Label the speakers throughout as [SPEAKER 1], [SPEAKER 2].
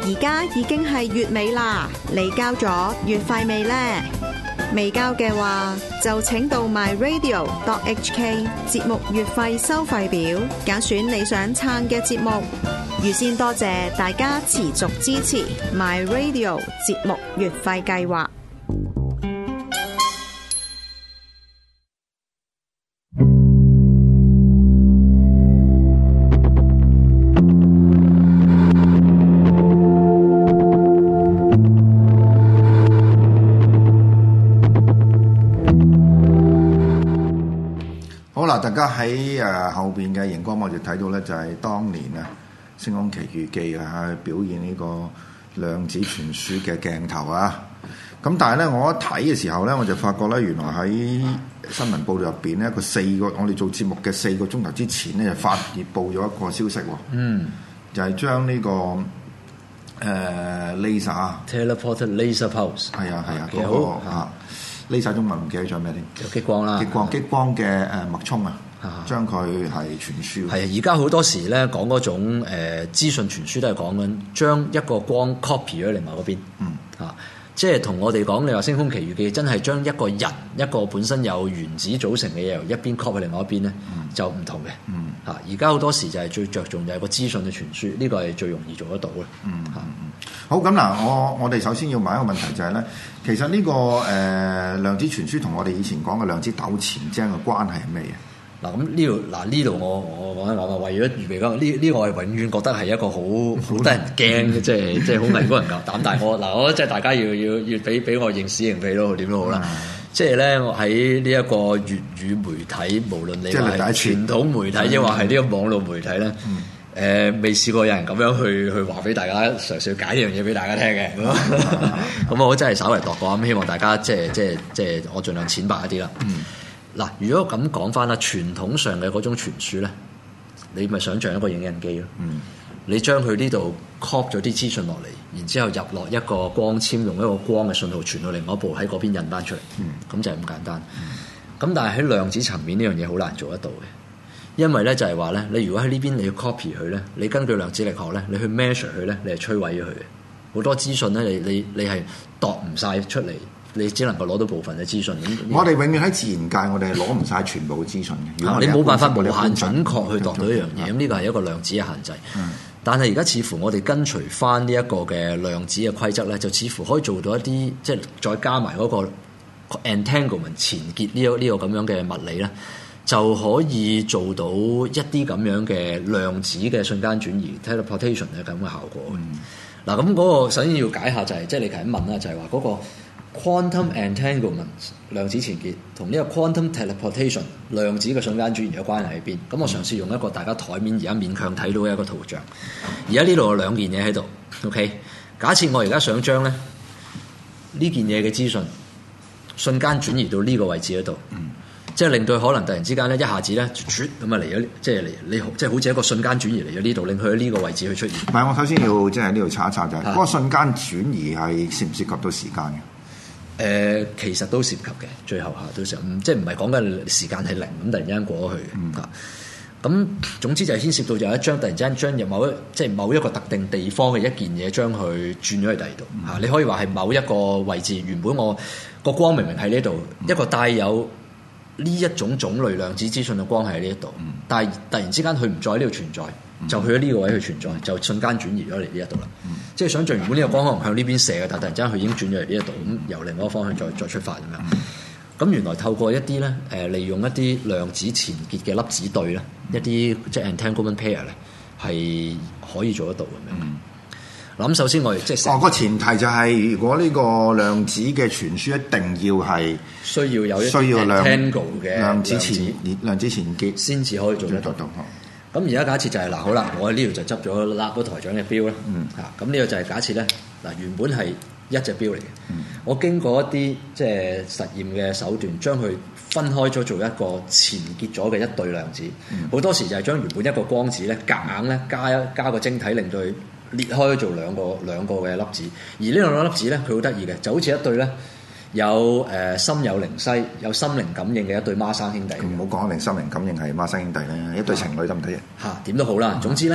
[SPEAKER 1] 而家已經係月尾啦，你交咗月費未呢？未交嘅話，就請到 myradio.hk 節目月費收費表，揀選你想撐嘅節目。預先多謝大家持續支持 myradio 節目月費計劃。
[SPEAKER 2] 好啦，大家喺後邊嘅熒光幕就睇到咧，就係當年啊《星空奇遇記》啊表現呢個量子傳輸嘅鏡頭啊。咁但係咧，我一睇嘅時候咧，我就發覺咧，原來喺新聞報道入邊咧，我哋做節目嘅4個鐘頭之前咧，就發熱報咗一個消息喎。就係將呢個laser
[SPEAKER 3] teleported laser pulse
[SPEAKER 2] 係啊嗰個啊。laser 中文唔記得咗咩添？
[SPEAKER 3] 有激光啦，
[SPEAKER 2] 激光嘅脈衝啊，將佢係傳輸。
[SPEAKER 3] 係啊，而家好多時咧講嗰種資訊傳輸都係講緊將一個光 copy 咗另外嗰邊。即係同我哋講，你話《星空奇遇記》真係將一個人一個本身有原子組成嘅嘢由一邊 copy 另外一邊咧，就唔同嘅。而家好多時就係最着重就係個資訊嘅傳輸，呢個係最容易做得到嘅。
[SPEAKER 2] 好，咁嗱，我哋首先要問一個問題就係咧，其實呢個量子傳輸同我哋以前講嘅量子糾纏之間嘅關係係咩嘢？
[SPEAKER 3] 嗱，咁呢度我講一講啊，為咗預備講呢個我係永遠覺得係一個好得人驚嘅，即係好危高人膽大。我覺得即係大家要俾我認屎認屁咯，點都好啦。即係咧，我喺呢一個粵語媒體，無論你係傳統媒體，抑或係呢個網絡媒體咧，未試過有人咁樣去話俾大家嘗試解呢樣嘢俾大家聽嘅。咁我真係稍微度過咁，希望大家即係我盡量淺白一啲啦。嗱，如果咁講翻啦，傳統上嘅嗰種傳輸咧，你咪想像一個影印機咯。你將佢呢度 copy 咗啲資訊落嚟，然之後入落一個光纖，用一個光嘅信號傳到另外一部喺嗰邊印翻出嚟。咁就係咁簡單。咁但係喺量子層面呢樣嘢好難做得到嘅，因為咧就係話咧，你如果喺呢邊你要 copy 佢咧，你根據量子力學咧，你去 measure 佢咧，你係摧毀咗佢嘅。好多資訊咧，你係度唔晒出嚟。你只能夠攞到部分嘅資訊。
[SPEAKER 2] 我哋永遠喺自然界，我哋係攞唔晒全部嘅資訊嘅。
[SPEAKER 3] 你冇辦法無限準確去度到一樣嘢，咁呢個係一個量子嘅限制。但係而家似乎我哋跟隨翻呢一個嘅量子嘅規則咧，就似乎可以做到一啲，即係再加埋嗰個 entanglement 纏結呢個咁樣嘅物理咧，就可以做到一啲咁樣嘅量子嘅瞬間轉移 teleportation 嘅咁嘅效果。嗱，咁嗰個首先要解下就係，即係你頭先問啦，就係話嗰個Quantum entanglement 量子纏結同呢個 quantum teleportation 量子嘅瞬間轉移嘅關係喺邊？咁我嘗試用一個大家台面而家勉強睇到嘅一個圖像。而家呢度有兩件嘢喺度 ，OK？ 假設我而家想將咧呢件嘢嘅資訊瞬間轉移到呢個位置嗰度，即係令到可能突然之間咧一下子咧咁啊嚟咗，即係好似一個瞬間轉移嚟咗呢度，令佢喺呢個位置去出現。
[SPEAKER 2] 唔係，我首先要即係呢度查一查就係嗰個瞬間轉移係涉唔涉及到時間嘅？
[SPEAKER 3] 其實都涉及嘅，最後都涉及，即係唔係講緊時間係零咁突然之間過咗去嘅。咁總之就係牽涉到有一張突然之間將入某一個特定地方嘅一件嘢將佢轉咗去第二度。你可以話係某一個位置，原本我個光明明喺呢度，一個帶有呢一種類量子資訊嘅光喺呢一度，但係突然之間佢唔再喺呢度存在。就去咗呢個位去存在，就瞬間轉移咗嚟呢一度啦。即係想像原本呢個光可能向呢邊射嘅，但突然之間佢已經轉咗嚟呢一度，咁由另外一個方向再出發咁樣。咁原來透過一啲咧利用一啲量子纏結嘅粒子對咧，一啲即係 entanglement pair 咧，係可以做得到咁樣。咁首先我哋即係
[SPEAKER 2] 個前提就係如果呢個量子嘅傳輸一定要係
[SPEAKER 3] 需要有一啲 entangle 嘅
[SPEAKER 2] 量子纏結
[SPEAKER 3] 先至可以做得到。咁而家假設就係好啦，我喺呢度就執咗嗰台長嘅錶啦。咁呢個就係假設咧原本係一隻錶嚟嘅。我經過一啲即係實驗嘅手段，將佢分開咗做一個纏結咗嘅一對量子。好多時就係將原本一個光子咧夾硬咧加個晶體，令到佢裂開做兩個嘅粒子。而呢兩個粒子咧，佢好得意嘅，就好似一對咧。有心有靈犀，有心靈感應嘅一對孖生兄弟。
[SPEAKER 2] 唔好講明心靈感應係孖生兄弟咧，一對情侶得唔得嘅？
[SPEAKER 3] 點都好啦。總之咧，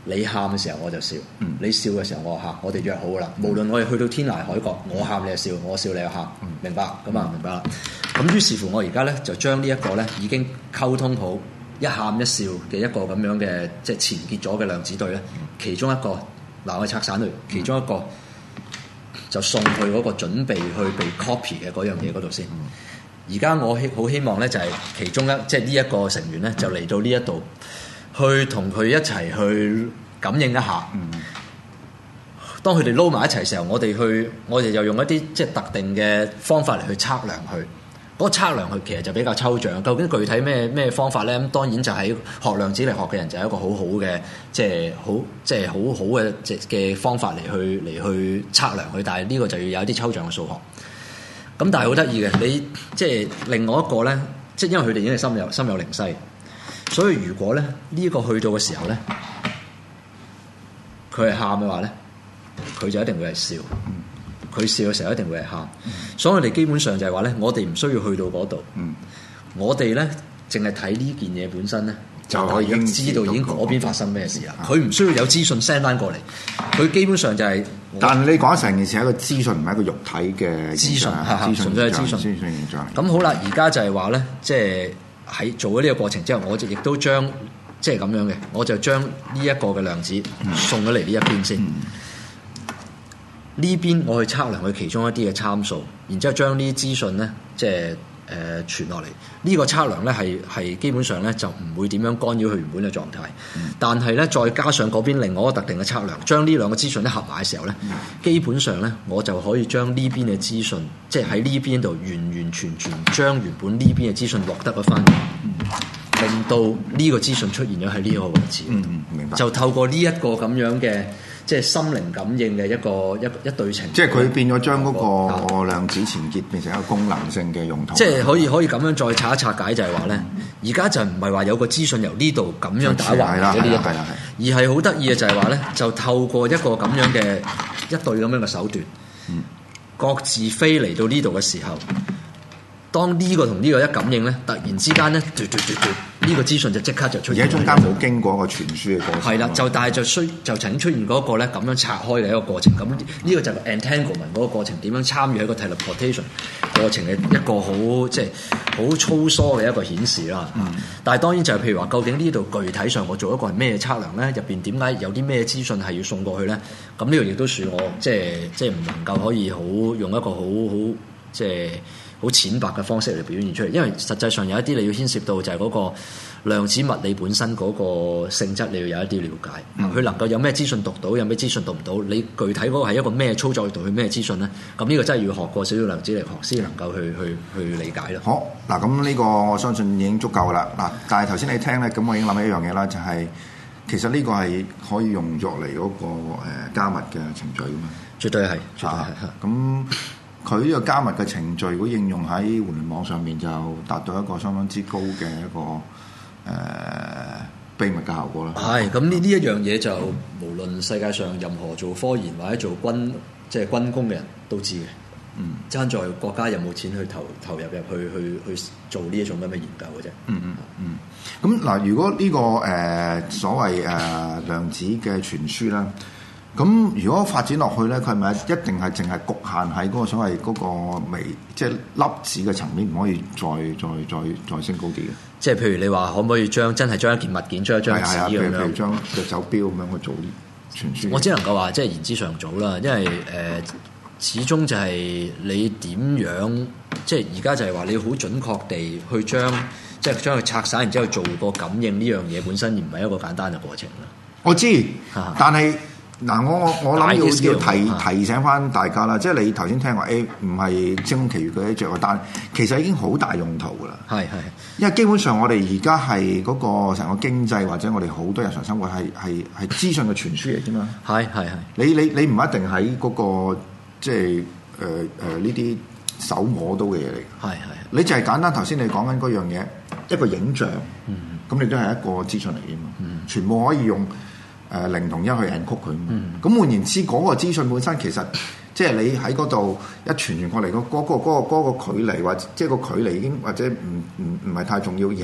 [SPEAKER 3] 你喊嘅時候我就笑，你笑嘅時候我喊，我哋約好噶啦。無論我哋去到天涯海角，我喊你就笑，我笑你就喊，明白？咁啊，明白啦。咁於是乎，我而家咧就將呢一個咧已經溝通好一喊一笑嘅一個咁樣嘅即係纏結咗嘅量子對咧，其中一個嗱我拆散佢，其中一個就送去嗰個準備去被 copy 嘅嗰樣嘢嗰度先。而家我好希望咧就係其中即係呢一個成員咧就嚟到呢一度。去同佢一齊去感應一下。當佢哋撈埋一齊嘅時候，我哋就用一啲即係特定嘅方法嚟去測量佢。嗰個測量佢其實就比較抽象。究竟具體咩方法咧？咁當然就係學量子力學嘅人就係一個好好嘅好好嘅方法嚟去測量佢。但係呢個就要有一啲抽象嘅數學。咁但係好得意嘅，你即係另外一個咧，即係因為佢哋已經係心有靈犀。所以如果咧呢個去到嘅時候咧，佢係喊嘅話咧，佢就一定會係笑。佢笑嘅時候一定會係喊。所以我哋基本上就係話咧，我哋唔需要去到嗰度。我哋咧淨係睇呢件嘢本身咧，就可以知道已經嗰邊發生咩事啦。佢唔需要有資訊 send 翻過嚟，佢基本上就係。
[SPEAKER 2] 但係你講成件事係一個資訊，唔係一個肉體嘅資訊，
[SPEAKER 3] 純粹係資訊形象。咁好啦，而家就係話咧，即係。喺做咗呢個過程之後，我就亦都將即係咁樣嘅，我就將呢一個嘅量子送咗嚟呢一邊先。呢邊我去測量佢其中一啲嘅參數，然之後將呢啲資訊咧，即係傳落嚟。呢個測量咧係基本上咧就唔會點樣干擾佢原本嘅狀態。但係咧再加上嗰邊另外一個特定嘅測量，將呢兩個資訊一合埋嘅時候咧，基本上咧我就可以將呢邊嘅資訊，即係喺呢邊度完全將原本呢邊嘅資訊獲得咗翻嚟，令到呢個資訊出現咗喺呢個位置。
[SPEAKER 2] 明白。就
[SPEAKER 3] 透過呢一個咁樣嘅。即係心靈感應嘅一對程，
[SPEAKER 2] 即係佢變咗將嗰個量子纏結變成一個功能性嘅用途。
[SPEAKER 3] 即係可以咁樣再拆一拆解，就係話咧，而家就唔係話有個資訊由呢度咁樣打橫嘅呢一度，而係好得意嘅就係話咧，就透過一個咁樣嘅一對咁樣嘅手段，各自飛嚟到呢度嘅時候，當呢個同呢個一感應咧，突然之間咧，呢個資訊就即刻就出現。
[SPEAKER 2] 而喺中間冇經過一個傳輸嘅過程。
[SPEAKER 3] 係啦，但係就曾經出現嗰個咧咁樣拆開嘅一個過程。咁呢個就係 entanglement 嗰個過程，點樣參與喺個 teleportation 過程嘅一個好粗疏嘅一個顯示啦。但係當然就係譬如話，究竟呢度具體上我做一個係咩測量咧？入邊點解有啲咩資訊係要送過去咧？咁呢個亦都算我即係唔能夠可以好用一個好即係好淺白嘅方式嚟表現出嚟，因為實際上有一啲你要牽涉到就係嗰個量子物理本身嗰個性質，你要有一啲了解。佢能夠有咩資訊讀到，有咩資訊讀唔到，你具體嗰個係一個咩操作度去咩資訊咧？咁呢個真係要學過少少量子力學先能夠去理解咯。
[SPEAKER 2] 好嗱，咁呢個我相信已經足夠啦。嗱，但係頭先你聽咧，咁我已經諗起一樣嘢啦，就係其實呢個係可以用作嚟嗰個加密嘅程序㗎嘛。絕對係，咁。佢呢個加密嘅程序，如果應用喺互聯網上面，就達到一個相當之高嘅一個秘密嘅效果啦。係，咁呢一樣嘢就無論世界上任何做科研或者做軍工嘅人都知嘅。爭在國家有冇錢去投入去做呢一種咁嘅研究嘅啫。咁嗱，如果呢個所謂量子嘅傳輸啦。咁如果發展落去咧，佢係咪一定係淨係局限喺嗰個所謂嗰個微即係粒子嘅層面，唔可以再升高啲嘅？即係譬如你話可唔可以真係將一件物件將一張紙咁樣，譬如將隻手錶咁樣去做傳輸？我只能夠話即係言之尚早啦，因為始終就係你點樣即係而家就係話你好準確地去將佢拆散，然之後做個感應呢樣嘢本身，而唔係一個簡單嘅過程啦。我知，但係。嗱，我諗要提醒翻大家啦，即係你頭先聽話唔係《星空奇遇》嗰啲著，但其實已經好大用途噶啦。係，因為基本上我哋而家係嗰個成個經濟或者我哋好多日常生活係資訊嘅傳輸嚟啫嘛。係。你唔一定喺嗰個即係呢啲手摸到嘅嘢嚟。係。你就係簡單頭先你講緊嗰樣嘢，一個影像，咁你都係一個資訊嚟嘅嘛。全部可以用。0同1去 encode 佢，咁換言之，嗰個資訊本身其實即係你喺嗰度一傳過嚟，嗰個距離或者即係個距離已經或者唔係太重要，而係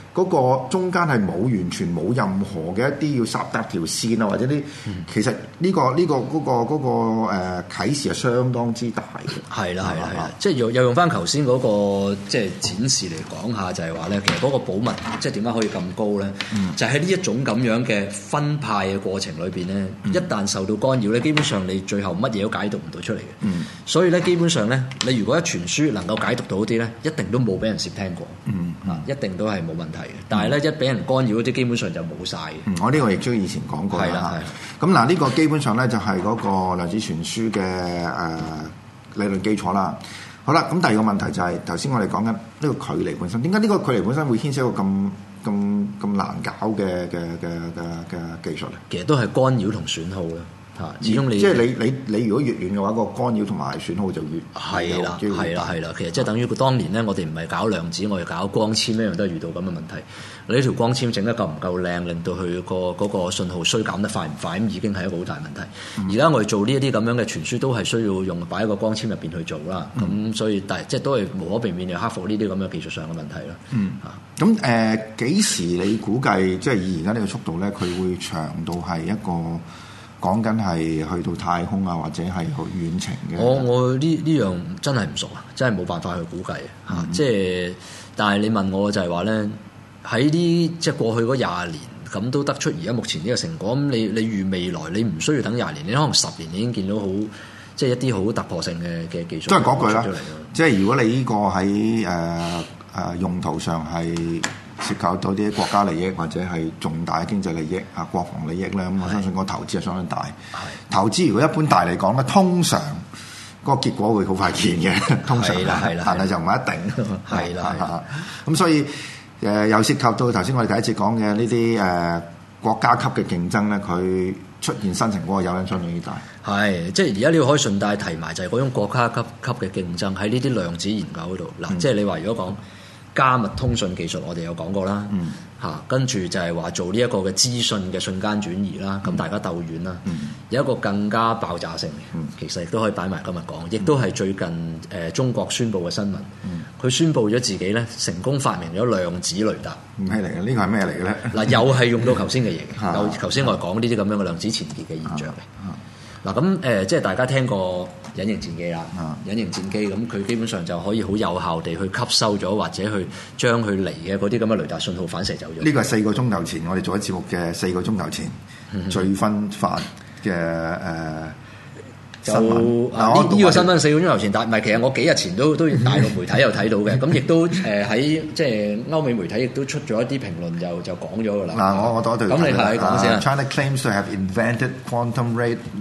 [SPEAKER 2] 嗰個中間係完全冇任何嘅一啲要霎達條線啊，或者啲其實呢個啟示係相當之大嘅。
[SPEAKER 3] 係啦，即係又用翻頭先嗰個即係展示嚟講下，就係話咧，其實嗰個保密即係點解可以咁高咧？就喺呢一種咁樣嘅分派嘅過程裏邊咧，一旦受到干擾咧，基本上你最後乜嘢都解讀唔到出嚟嘅。所以咧，基本上咧，你如果一傳輸能夠解讀到啲咧，一定都冇俾人竊聽過。一定都係冇問題嘅。但係咧，一俾人干擾嗰啲，基本上就冇晒嘅。我
[SPEAKER 2] 呢個亦都以前講過啦。咁嗱，呢個基本上咧就係嗰個量子傳輸嘅理論基礎啦。好啦，咁第二個問題就係頭先我哋講緊呢個距離本身，點解呢個距離本身會牽涉到咁難搞嘅技術咧？其實
[SPEAKER 3] 都係干擾同損耗啦。始終
[SPEAKER 2] 即係你如果越遠嘅話，個干擾同埋損耗就越
[SPEAKER 3] 係啦。其實即係等於當年咧，我哋唔係搞量子，我哋搞光纖一樣都係遇到咁嘅問題。你呢條光纖整得夠唔夠靚，令到佢嗰個信號衰減得快唔快，咁已經係一個好大問題。而家我哋做呢一啲咁樣嘅傳輸，都係需要用擺喺個光纖入邊去做啦。咁所以即係都係無可避免要克服呢啲咁嘅技術上嘅問題啦。
[SPEAKER 2] 咁幾時你估計即係以而家呢個速度咧，佢會長到係一個？講緊係去到太空啊，或者係去遠程嘅。
[SPEAKER 3] 我呢樣真係唔熟啊，真係冇辦法去估計嚇。即係，但係你問我就係話咧，喺啲即係過去嗰20年咁都得出而家目前呢個成果。咁你預未來，你唔需要等20年，你可能10年已經見到好即係一啲好突破性嘅技術。
[SPEAKER 2] 都係嗰句啦，即係如果你呢個喺用途上係涉及到啲國家利益或者係重大嘅經濟利益啊、國防利益咧，咁我相信個投資係相當大。投資如果一般大嚟講咧，通常個結果會好快見嘅，通常但係就唔係一定。
[SPEAKER 3] 係啦，
[SPEAKER 2] 咁所以又涉及到頭先我哋第一次講嘅呢啲國家級嘅競爭咧，佢出現新成果嘅誘因相當之大。
[SPEAKER 3] 係，即係而家呢個可以順帶提埋就係嗰種國家級嘅競爭喺呢啲量子研究嗰度嗱，即係你話如果講加密通訊技術，我哋有講過啦，跟住就係話做呢一個嘅資訊嘅瞬間轉移啦，咁大家鬥遠啦，有一個更加爆炸性嘅，其實亦都可以擺埋今日講，亦都係最近中國宣布嘅新聞，佢宣布咗自己咧成功發明咗量子雷達，
[SPEAKER 2] 咩嚟嘅？呢個係咩嚟嘅咧？
[SPEAKER 3] 嗱，又係用到頭先嘅嘢嘅，有頭先我哋講呢啲咁樣嘅量子纏結嘅現象嘅。嗱咁即係大家聽過隱形戰機啦，隱形戰機咁佢基本上就可以好有效地去吸收咗或者去將佢嚟嘅嗰啲咁嘅雷達信號反射走咗。
[SPEAKER 2] 呢個係4個鐘頭前我哋做咗節目嘅4個鐘頭前最分發嘅就呢
[SPEAKER 3] 個新聞4個鐘頭前，但唔係其實我幾日前都大陸媒體有睇到嘅，咁亦都喺即係歐美媒體亦都出咗一啲評論就講咗㗎啦。
[SPEAKER 2] 嗱，我對
[SPEAKER 3] 咁你係講先啊。
[SPEAKER 2] China claims to have invented quantum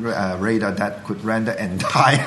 [SPEAKER 2] radar that could render entire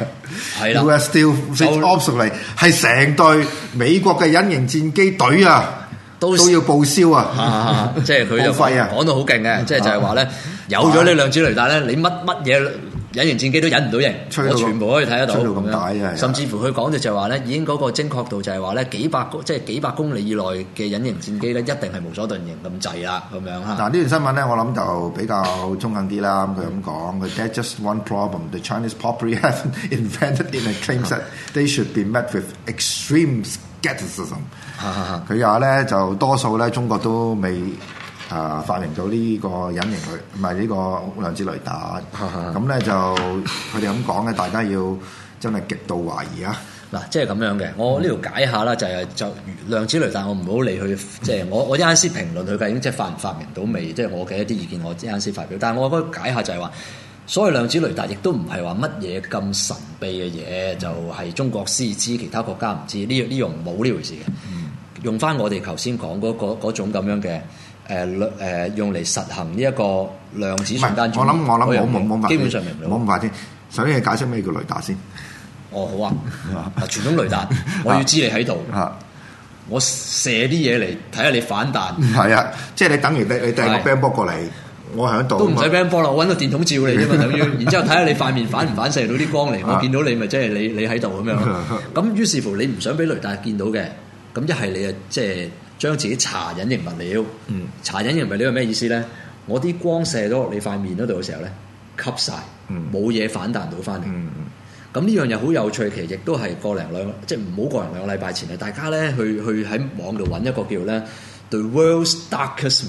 [SPEAKER 2] US steel obsolete， 係成隊美國嘅隱形戰機隊啊都要報銷啊！
[SPEAKER 3] 即係佢就講到好勁嘅，即係就係話咧，有咗呢量子雷達咧，你乜嘢隱形戰機都隱唔到形，我全部可以睇得到。
[SPEAKER 2] 吹到咁大啊！
[SPEAKER 3] 甚至乎佢講就係話咧，已經嗰個精確度就係話咧，幾百公里以內嘅隱形戰機咧，一定係無所遁形咁滯啦，咁樣嚇。
[SPEAKER 2] 嗱，呢段新聞咧，我諗就比較中肯啲啦。咁佢咁講，佢 There's just one problem: the Chinese properly haven't invented it and claims that they should be met with extreme skepticism。佢話咧就多數咧，中國都未發明到呢個隱形唔係呢個量子雷達，咁咧就佢哋咁講嘅，大家要真係極度懷疑啊！
[SPEAKER 3] 嗱，即係咁樣嘅，我呢度解下啦，就量子雷達，我唔好理佢，即係我一陣先評論佢究竟即係發唔發明到未，即係我嘅一啲意見，我一陣先發表。但係我覺得解下就係話，所謂量子雷達亦都唔係話乜嘢咁神秘嘅嘢，就係中國先知，其他國家唔知，呢樣冇呢回事嘅。用翻我哋頭先講嗰種咁樣嘅用嚟實行呢一個量子瞬間轉移。
[SPEAKER 2] 我諗冇
[SPEAKER 3] 基本上明唔明？
[SPEAKER 2] 冇咁快先。首先你解釋咩叫雷達先。
[SPEAKER 3] 哦，好啊。傳統雷達，我要知你喺度。我射啲嘢嚟睇下你反彈。
[SPEAKER 2] 係啊，即係你等於你掟個乒乓波過嚟，我喺度。
[SPEAKER 3] 都唔使乒乓波啦，我揾個電筒照你啫嘛，等於。然之後睇下你塊面反唔反射到啲光嚟，我見到你咪即係你喺度咁樣。咁於是乎你唔想俾雷達見到嘅。咁一係你啊，即係將自己搽隱形物料。搽隱形物料係咩意思咧？我啲光射到落你塊面嗰度嘅時候咧，吸晒，冇嘢反彈到翻嚟。咁呢樣嘢好有趣，其實亦都係個零兩，即係唔好個零兩個禮拜前啊！大家咧去喺網度揾一個叫咧 the world's darkest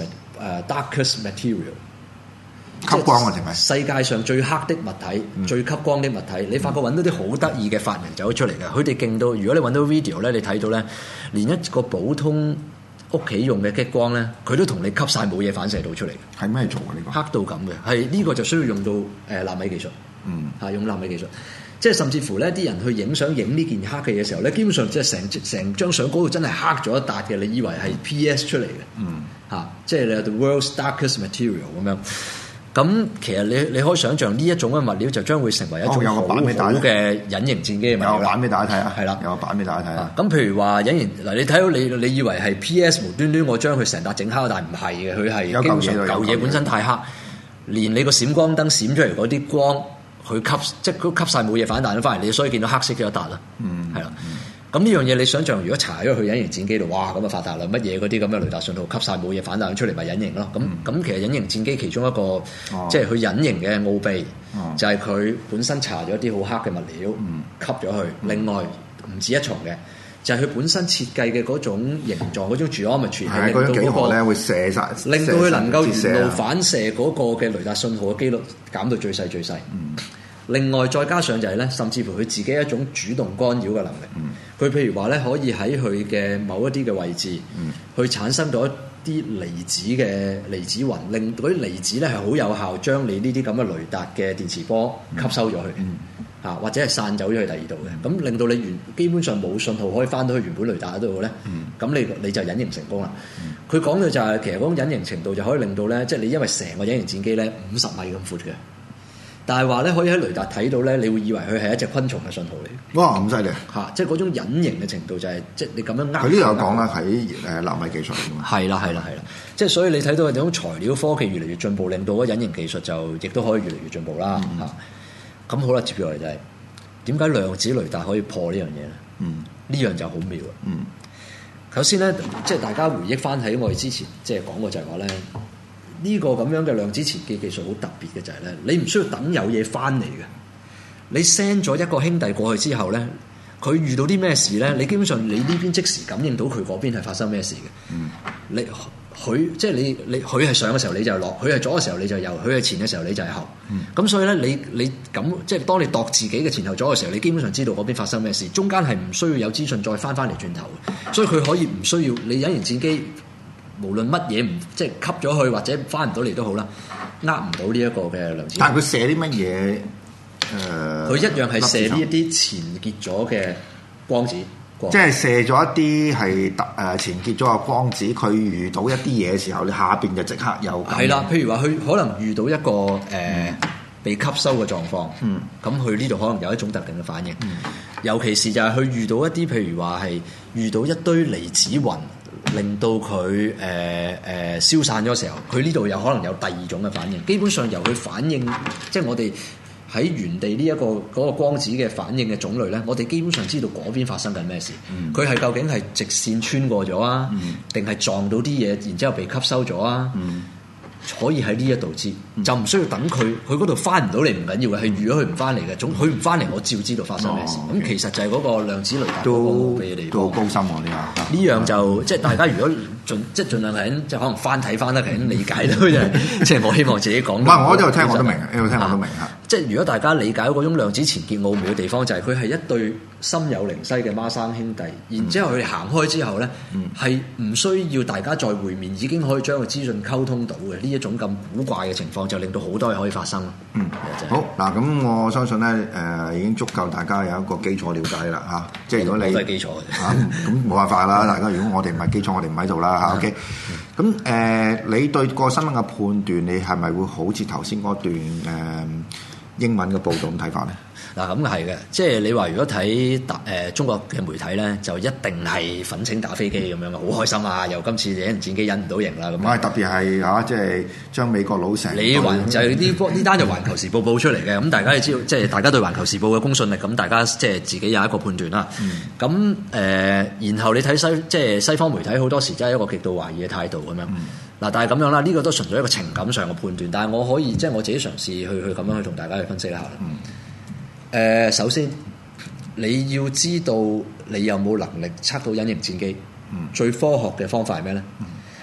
[SPEAKER 3] material。
[SPEAKER 2] 吸光啊，定係
[SPEAKER 3] 世界上最黑的物體、最吸光的物體，你發覺揾到啲好得意嘅發明走咗出嚟嘅，佢哋勁到，如果你揾到 video 咧，你睇到咧，連一個普通屋企用嘅激光咧，佢都同你吸晒冇嘢反射到出嚟嘅。
[SPEAKER 2] 係咩做嘅呢個？
[SPEAKER 3] 黑到咁嘅，係呢個就需要用到納米技術，用納米技術。即係甚至乎咧，啲人去影相影呢件黑嘅嘢時候咧，基本上即係成張相嗰度真係黑咗一笪嘅，你以為係 PS 出嚟嘅，即係你有 the world's darkest material 咁樣。咁其實你可以想象呢一種嘅物料就將會成為一種好好嘅隱形戰機嘅物料。
[SPEAKER 2] 有個版俾大家睇啊，
[SPEAKER 3] 係啦，
[SPEAKER 2] 有個版俾大家睇啊。
[SPEAKER 3] 咁譬如話隱形嗱，你睇到你以為係 PS 無端端我將佢成笪整黑，但係唔係嘅，佢係基本上舊嘢本身太黑，連你個閃光燈閃出嚟嗰啲光，佢吸晒冇嘢反彈咗翻嚟，你所以見到黑色嘅一笪啦。係啦。咁呢樣嘢你想象，如果搽咗去隱形戰機度，哇咁啊發達啦！乜嘢嗰啲咁嘅雷達信號吸晒冇嘢反彈出嚟，咪隱形咯。咁其實隱形戰機其中一個即係佢隱形嘅奧秘，就係佢本身搽咗啲好黑嘅物料吸咗去。另外唔止一重嘅，就係佢本身設計嘅嗰種形狀嗰種 geometry 係令到嗰個咧會射晒，令到佢能夠沿路反射嗰個嘅雷達信號嘅機率減到最細最細。另外再加上就係咧，甚至乎佢自己一種主動干擾嘅能力。佢譬如話咧，可以喺佢嘅某一啲嘅位置，去產生到一啲離子雲，令嗰啲離子咧係好有效將你呢啲咁嘅雷達嘅電磁波吸收咗去，或者係散走咗去第二度嘅。咁令到你基本上冇信號可以翻到去原本雷達嗰度咧，咁你就隱形成功啦。佢講嘅就係其實嗰種隱形程度就可以令到咧，即係你因為成個隱形戰機咧50米咁闊嘅。但係話咧，可以喺雷達睇到咧，你會以為佢係一隻昆蟲嘅信號嚟。哇！
[SPEAKER 2] 咁犀利
[SPEAKER 3] 即係嗰種隱形嘅程度就係、即係你咁樣呃。
[SPEAKER 2] 佢呢度有講啦，喺納米技術嚟㗎嘛。
[SPEAKER 3] 係啦，即係所以你睇到嗰種材料科技越嚟越進步，令到嗰隱形技術就亦都可以越嚟越進步啦。咁好啦，接住落嚟就係點解量子雷達可以破呢樣嘢咧？呢樣就好妙啦。首先咧，即係大家回憶翻喺我哋之前即係講過就係話咧。呢個咁樣嘅量子前記技術好特別嘅就係咧，你唔需要等有嘢翻嚟嘅，你 send 咗一個兄弟過去之後咧，佢遇到啲咩事咧，你基本上你呢邊即時感應到佢嗰邊係發生咩事嘅。佢係上嘅時候你就落，佢係左嘅時候你就右，佢係前嘅時候你就係後。咁所以咧，你咁即係當你度自己嘅前後左嘅時候，你基本上知道嗰邊發生咩事，中間係唔需要有資訊再翻嚟轉頭嘅，所以佢可以唔需要你隱形戰機。無論乜嘢唔即係吸咗去或者翻唔到嚟都好啦，呃唔到呢一個嘅量子。
[SPEAKER 2] 但係佢射啲乜嘢？
[SPEAKER 3] 佢一樣係射呢一啲纏結咗嘅光子。
[SPEAKER 2] 即係射咗一啲係纏結咗嘅光子，佢遇到一啲嘢嘅時候，你下邊就即刻有。
[SPEAKER 3] 係啦，譬如話佢可能遇到一個被吸收嘅狀況，咁佢呢度可能有一種特定嘅反應。尤其是就係佢遇到一啲譬如話係遇到一堆離子雲。令到佢消散咗時候，佢呢度有可能有第二種嘅反應。基本上由佢反應，即係我哋喺原地呢一個嗰個光子嘅反應嘅種類咧，我哋基本上知道嗰邊發生緊咩事。佢係究竟係直線穿過咗啊，定係撞到啲嘢，然之後被吸收咗啊？可以喺呢一度知，就唔需要等佢嗰度翻唔到嚟唔緊要嘅，係預咗佢唔翻嚟嘅。佢唔翻嚟，我照知道發生咩事。咁其實就係嗰個量子雷達嗰個奧秘嘅地方。
[SPEAKER 2] 都好高深喎呢
[SPEAKER 3] 樣就即係大家如果盡量係即係可能翻睇翻得係理解到即係我希望自己講。唔
[SPEAKER 2] 係我呢度聽我都明，呢度聽我都明嚇。
[SPEAKER 3] 即係如果大家理解嗰種量子前結奧妙嘅地方，就係佢係一對心有靈犀嘅孖生兄弟，然之後佢哋行開之後咧，係唔需要大家再會面，已經可以將個資訊溝通到嘅。呢一種咁古怪嘅情況，就令到好多嘢可以發生。
[SPEAKER 2] 好嗱，咁我相信咧已經足夠大家有一個基礎了解啦嚇。即係如果你
[SPEAKER 3] 都係基礎嘅
[SPEAKER 2] 嚇，咁冇辦法啦。大家如果我哋唔係基礎，我哋唔喺度啦嚇。OK，咁你對個新聞嘅判斷，你係咪會好似頭先嗰段英文嘅報導咁睇法咧？
[SPEAKER 3] 嗱咁係嘅，即係你話如果睇中國嘅媒體咧，就一定係奮青打飛機咁樣嘅，好開心啊！又今次隱形戰機引唔到型啦咁。
[SPEAKER 2] 特別係嚇，即係將美國佬成。
[SPEAKER 3] 你就係呢單就環球時報報出嚟嘅，咁大家要知道，即係大家對環球時報嘅公信力，咁大家即係自己有一個判斷啦。咁然後你睇即係西方媒體好多時真係一個極度懷疑嘅態度咁樣。嗱，但係咁樣啦，呢個都純粹一個情感上嘅判斷，但係我可以即係我自己嘗試去咁樣去同大家去分析一下啦。首先你要知道你有冇能力測到隱形戰機，最科學嘅方法係咩咧？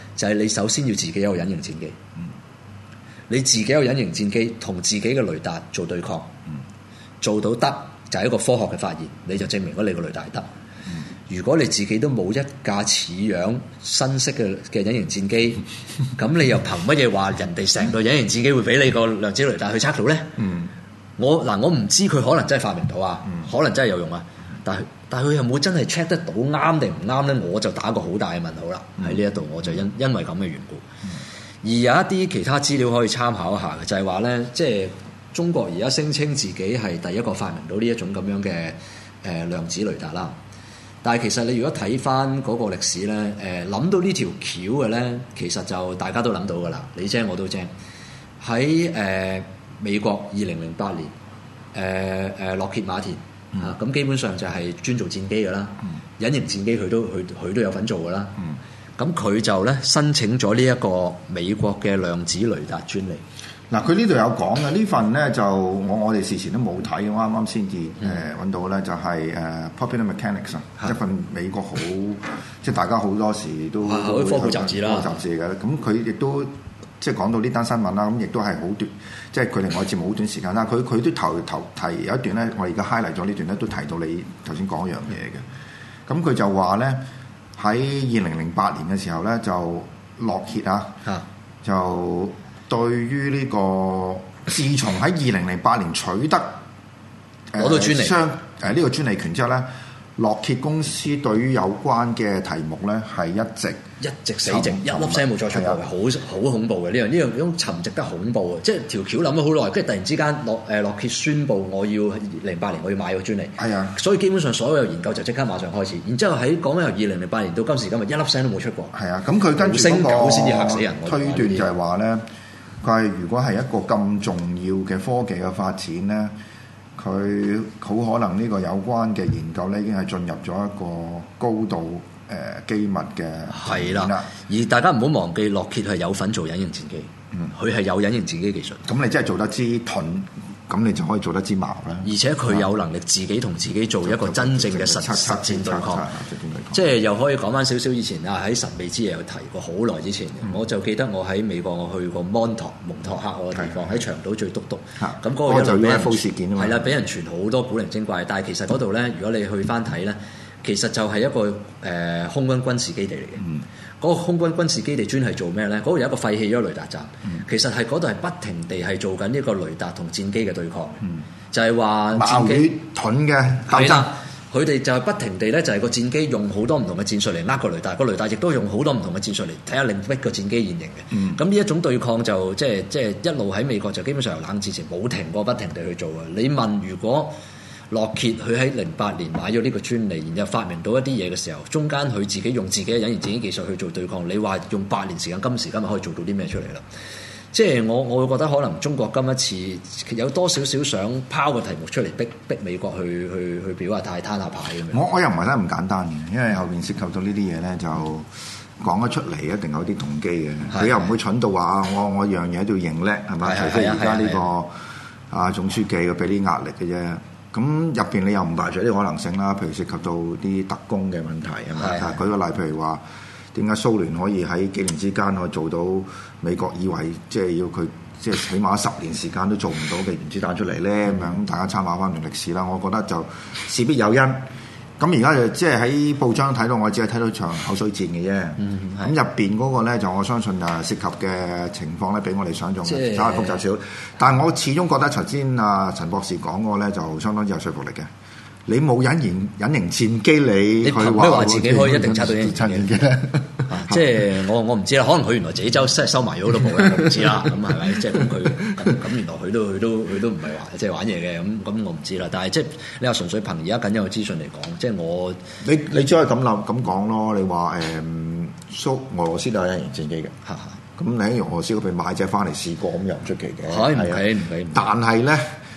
[SPEAKER 3] 就係你首先要自己有隱形戰機，你自己有隱形戰機同自己嘅雷達做對抗，做到得就係一個科學嘅發現，你就證明咗你個雷達係得。如果你自己都冇一架似樣新式嘅隱形戰機，咁你又憑乜嘢話人哋成個隱形戰機會俾你個量子雷達去測到咧？我唔知佢可能真係發明到啊，可能真係有用啊，但係佢有冇真係 check 得到啱定唔啱咧？我就打個好大嘅問號啦。喺呢一度我就因為咁嘅緣故，而有一啲其他資料可以參考一下嘅，就係話咧，即係中國而家聲稱自己係第一個發明到呢一種咁樣嘅量子雷達啦。但係其實你如果睇翻嗰個歷史咧，諗到呢條橋嘅咧，其實就大家都諗到㗎啦，你精我都精。喺美國2008年，洛歇馬田咁基本上就係專做戰機㗎啦，隱形戰機佢都有份做㗎啦。咁佢就咧申請咗呢一個美國嘅量子雷達專利。
[SPEAKER 2] 嗱，佢呢度有講嘅呢份咧，就我哋事前都冇睇，我啱啱先至揾到咧，就係Popular Mechanics 一份美國好即係大家好多時都
[SPEAKER 3] 科普雜誌啦，
[SPEAKER 2] 科普雜誌嘅。咁佢亦都即係講到呢單新聞啦，咁亦都係好短，即係佢哋我節目好短時間啦。佢都提有一段咧，我而家 highlight 咗呢段咧，都提到你頭先講一樣嘢嘅。咁佢就話咧喺2008年嘅時候咧，就洛歇就對於呢個自從喺2008年取得
[SPEAKER 3] 攞到專利
[SPEAKER 2] 呢個專利權之後咧，洛歇公司對於有關嘅題目咧係一直死靜，一粒聲冇再出過嘅，好恐怖嘅呢樣沉寂得恐怖啊！即係條橋諗咗好耐，跟住突然之間洛歇宣布我要08年我要買個專利，係啊，所以基本上所有研究就即刻馬上開始，然之後喺講緊由2008年到今時今日一粒聲都冇出過，係啊，咁佢跟住嗰個推斷就係話咧。佢係如果係一個咁重要嘅科技嘅發展咧，佢好可能呢個有關嘅研究咧已經係進入咗一個高度機密嘅係啦。而大家唔好忘記，洛歇係有份做隱形戰機，佢係有隱形戰機技術。咁你真係做得之盾，咁你就可以做得之矛啦。而且佢有能力自己同自己做一個真正嘅實戰對抗。即係又可以講翻少少以前啊，喺神秘之夜有提過好耐之前，我就記得我喺美國我去過蒙托克嗰個地方，喺長島最篤，咁嗰個就 UFO 事件啊嘛，係啦，俾人傳好多古靈精怪，但係其實嗰度咧，如果你去翻睇咧，其實就係一個空軍軍事基地嚟嘅。嗰個空軍軍事基地專係做咩咧？嗰度有一個廢棄咗雷達站，其實係嗰度係不停地係做緊呢個雷達同戰機嘅對抗，就係話戰機盾嘅鬥爭。佢哋就係不停地咧，就係個戰機用好多唔同嘅戰術嚟呃個雷達，個雷達亦都用好多唔同嘅戰術嚟睇下令逼個戰機現形嘅。咁呢一種對抗就即係一路喺美國就基本上由冷戰前冇停過，不停地去做嘅。你問如果洛歇佢喺08年買咗呢個專利，然後發明到一啲嘢嘅時候，中間佢自己用自己嘅隱形戰機技術去做對抗，你話用8年時間，今時今日可以做到啲咩出嚟啦？即係我會覺得可能中國今一次有多少少想拋個題目出嚟逼美國去表下態攤下牌咁樣。我又唔係得咁簡單嘅，因為後邊涉及到呢啲嘢咧，就講咗出嚟一定有啲動機嘅。佢又唔會蠢到話我樣嘢都要認叻係咪？除非而家呢個總書記佢俾啲壓力嘅啫。咁入邊你又唔排除啲可能性啦，譬如涉及到啲特工嘅問題係咪？舉個例，譬如話。點解蘇聯可以喺幾年之間可以做到美國以為即係要佢即係起碼10年時間都做唔到嘅原子彈出嚟咧？咁樣大家參考翻段歷史啦。我覺得就事必有因。咁而家就即係喺報章睇到，我只係睇到場口水戰嘅啫。咁入邊嗰個咧，就我相信涉及嘅情況咧，比我哋想象嘅稍為複雜少。但係我始終覺得頭先陳博士講過咧，就相當之有說服力嘅。你冇隱形戰機，你憑咩話自己可以一定測到隱形戰機咧？即係我唔知啦，可能佢原來自己收埋咗好多部咧，我唔知啦。咁係咪？即係咁原來佢都唔係話即係玩嘢嘅。咁我唔知啦。但係即係你話純粹憑而家僅有嘅資訊嚟講，即係我你只可以咁講咯。你話俄羅斯都有隱形戰機嘅，咁你喺俄羅斯嗰邊買隻翻嚟試過，咁又唔出奇嘅。唔係。但係咧。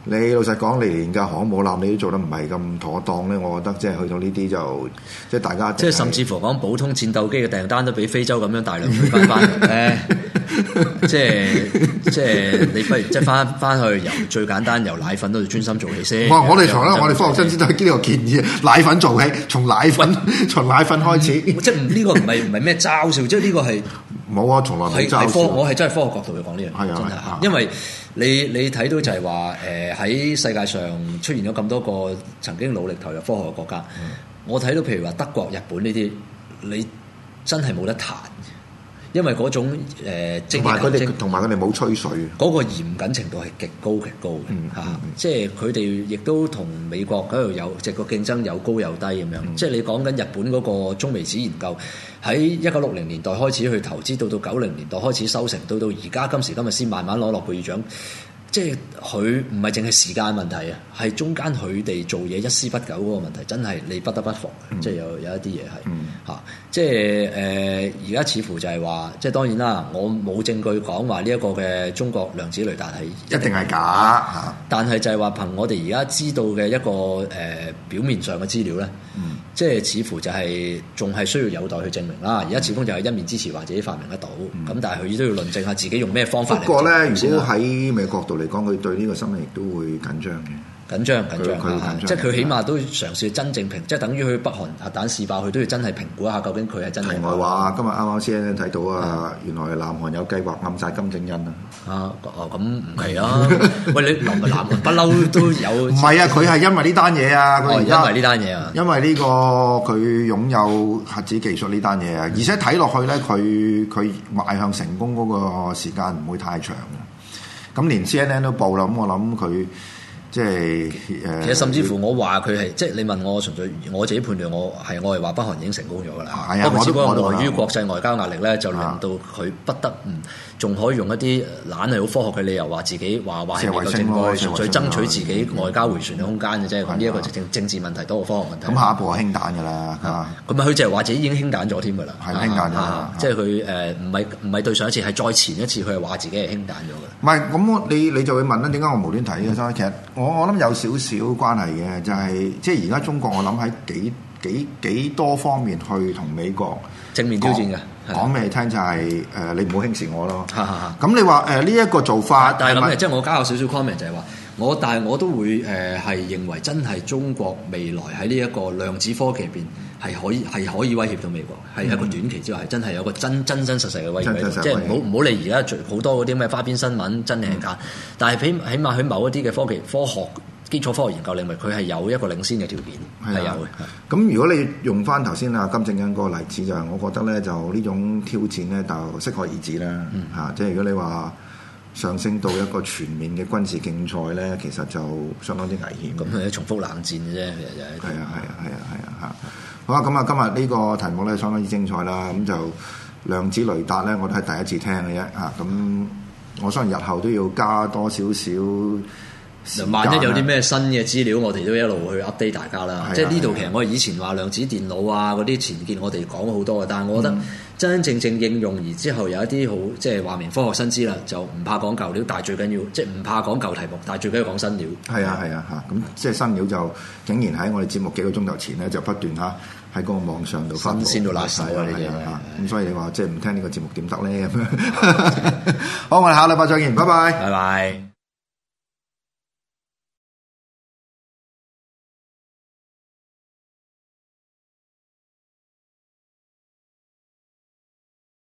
[SPEAKER 2] 你老實講，你連架航母艦你都做得唔係咁妥當咧，我覺得即係去到呢啲就即係大家
[SPEAKER 3] 即係甚至乎講普通戰鬥機嘅訂單都比非洲咁樣大量配翻嚟咧，即係你不如即係翻去由最簡單由奶粉都要專心做起先。
[SPEAKER 2] 我哋我哋科學新知道呢個建議，奶粉做起，從奶粉開始。
[SPEAKER 3] 即係呢個唔係咩嘲笑，即係呢個係
[SPEAKER 2] 冇啊，從來冇嘲笑。
[SPEAKER 3] 我係真係科學角度去講呢樣嘢，真係，因為你睇到就係話喺世界上出現咗咁多個曾經努力投入科學嘅國家，我睇到譬如話德國、日本呢啲，你真係冇得彈。因為嗰種
[SPEAKER 2] 同埋佢哋冇吹水，
[SPEAKER 3] 嗰個嚴謹程度係極高嘅即係佢哋亦都同美國嗰度有即係個競爭有高有低咁樣。即係你講緊日本嗰個中微子研究，喺1960年代開始去投資，到90年代開始收成，到而家今時今日先慢慢攞諾貝爾獎。即係佢唔係淨係時間問題啊，係中間佢哋做嘢一絲不苟嗰個問題，真係你不得不服。即係有一啲嘢係即係而家似乎就係話，即係當然啦，我冇證據講話呢一個嘅中國量子雷達係一定係假但係就係話憑我哋而家知道嘅一個表面上嘅資料咧，即係似乎就係仲係需要有待去證明啦。而家始終就係一面之詞話自己發明得到，咁但係佢都要論證下自己用咩方法嚟做。不過咧，
[SPEAKER 2] 如果喺美國角度嚟講，佢對呢個心理亦都會緊張嘅。緊張，即係佢起碼都嘗試真正評，即係等於去北韓核彈試爆，佢都要真係評估一下究竟佢係真係。題外話，今日啱先睇到原來南韓有計劃暗殺金正恩
[SPEAKER 3] 咁唔係啊！喂，你南韓不嬲都有。唔
[SPEAKER 2] 係啊，佢係因為呢單嘢啊，佢
[SPEAKER 3] 因為呢單嘢啊，
[SPEAKER 2] 因為呢個佢擁有核子技術呢單嘢啊，而且睇落去咧，佢邁向成功嗰個時間唔會太長嘅。咁連 CNN 都報啦，咁我諗佢。即係
[SPEAKER 3] 其實甚至乎我話佢係，即係你問我純粹我自己判斷，我係話北韓已經成功咗㗎啦。不過只不過礙於國際外交壓力咧，就令到佢不得唔仲可以用一啲懶係好科學嘅理由話自己話係未夠證據，純粹爭取自己外交迴旋嘅空間嘅啫。咁呢一個政治問題多過科學問題。
[SPEAKER 2] 咁下一步係氫彈㗎啦。
[SPEAKER 3] 咁佢就係話自己已經氫彈咗添㗎啦。
[SPEAKER 2] 係氫彈咗，
[SPEAKER 3] 即係佢唔係對上一次，係再前一次，佢係話自己係氫彈咗㗎。
[SPEAKER 2] 唔係咁，你就會問啦，點解我無端睇嘅？其實我諗有少少關係嘅，就係即係而家中國我諗喺幾多方面去同美國
[SPEAKER 3] 正面挑戰嘅，
[SPEAKER 2] 講俾你聽就係你唔好輕視我咯。咁你話呢一個做法，
[SPEAKER 3] 但係咁即係我加少少 comment 就係話，但係我都會係認為真係中國未來喺呢一個量子科技入邊係可以威脅到美國，係一個短期之外係真係有個真實嘅威脅，即係唔好理而家好多嗰啲咩花邊新聞真定係假，但係起碼喺某一啲嘅科學基礎科學研究領域，佢係有一個領先嘅條件，係有嘅。
[SPEAKER 2] 咁如果你用翻頭先啊金正恩嗰個例子，就係我覺得咧，就呢種挑戰咧就適可而止啦。即係如果你話上升到一個全面嘅軍事競賽咧，其實就相當之危險。
[SPEAKER 3] 咁係重複冷戰嘅啫，其實就係。
[SPEAKER 2] 係啊。好啊，咁啊，今日呢個題目咧相當之精彩啦。咁就量子雷達咧，我都係第一次聽嘅啫。咁我相信日後都要加多少少。
[SPEAKER 3] 萬一有啲咩新嘅資料，我哋都一路去 update 大家啦。即係呢度其實我哋以前話量子電腦啊嗰啲前見，我哋講好多嘅。但係我覺得真真正應用而之後有一啲好即係話明科學新知啦，就唔怕講舊料，但係最緊要即係唔怕講舊題目，但係最緊要講新料。係
[SPEAKER 2] 啊咁即係新料就竟然喺我哋節目幾個鐘頭前咧就不斷喺嗰個網上度發
[SPEAKER 3] 新鮮到辣手啊！呢啲
[SPEAKER 2] 咁所以你話即係唔聽呢個節目點得咧咁樣？好，我哋下禮拜再見，拜拜。
[SPEAKER 3] 拜拜。